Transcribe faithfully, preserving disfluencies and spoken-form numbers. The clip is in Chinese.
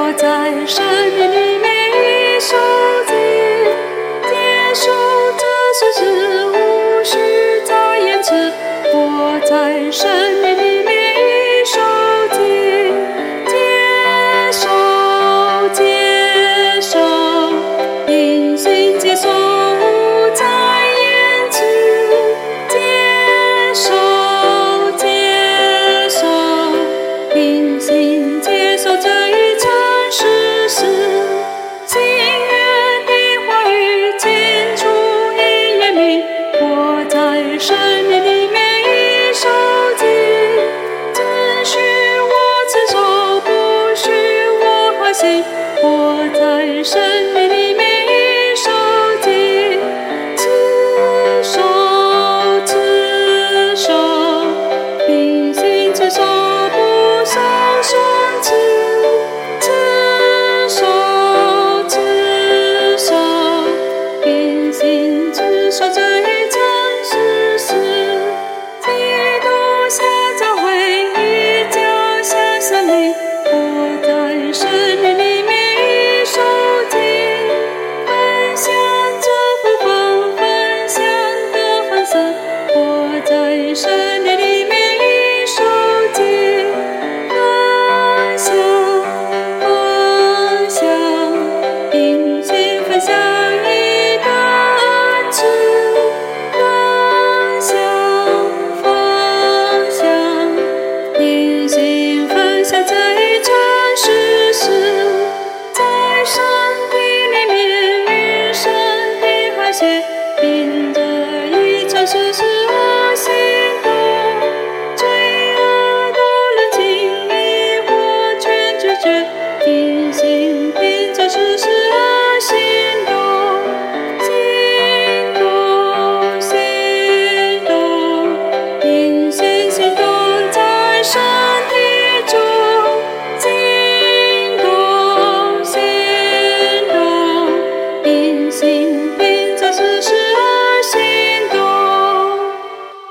我在生命里每受尽，接受这世事无需再言辞。我在生命里每受尽，接受接受，因信接受再言辞，接受接受，因信接受这一尘世事。心愿的话语清楚易言明，我在生命里每受尽，只许我自受，不许我行。我在生